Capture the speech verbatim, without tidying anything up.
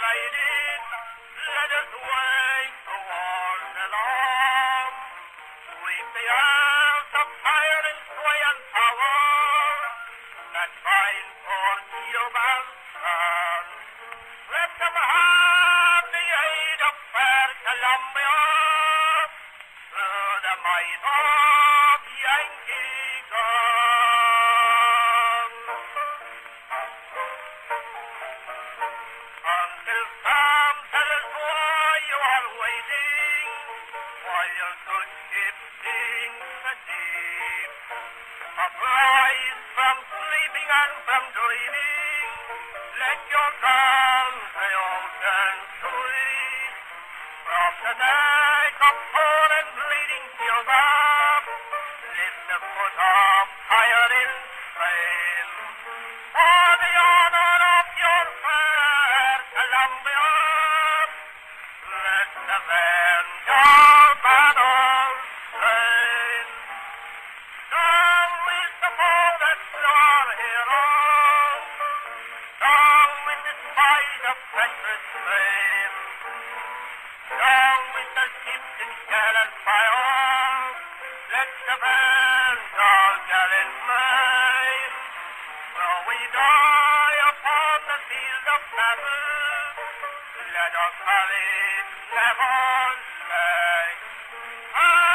ladies, let us wake the wars along. Sweep the earth of fire and sway and power that bind for human son. Let them have the aid of fair Columbia through the might of Yankee guns. Until some tell us why you are waiting, while your good ship sinks the deep. Uprise from sleeping and from dreaming, let your guns the ocean sweep. From the neck of poor and bleeding Cuba, lift the foot of fire in Spain. For the honor of your fair Columbia, let's avenge our battles slain. Down with the foe that slew our heroes, down with the spies of treacherous fame, down with the ships in shell and fire, let's avenge our gallant men. Though we die upon the field of battle, let our courage never lag.